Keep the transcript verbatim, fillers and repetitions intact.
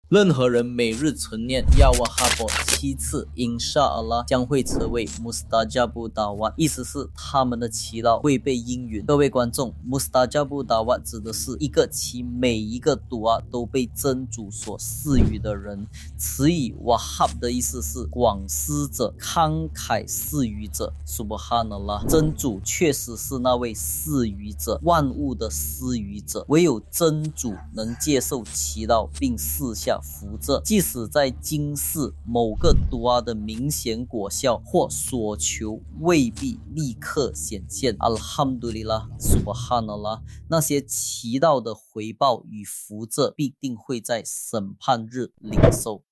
任何人每日存念呀瓦哈博七次，因沙阿拉将会成为穆斯达加布达瓦，意思是他们的祈祷会被应允。各位观众，穆斯达加布达瓦指的是一个其每一个杜啊都被真主所赐予的人。词语瓦哈的意思是广施者、慷慨赐予者。苏布哈纳拉，真主确实是那位赐予者，万物的施予者，唯有真主能接受祈祷并赐下福泽，即使在今世某个杜啊的明显果效或所求未必立刻显现。阿拉哈姆杜里拉，苏巴哈纳拉，那些祈祷的回报与福泽必定会在审判日领受。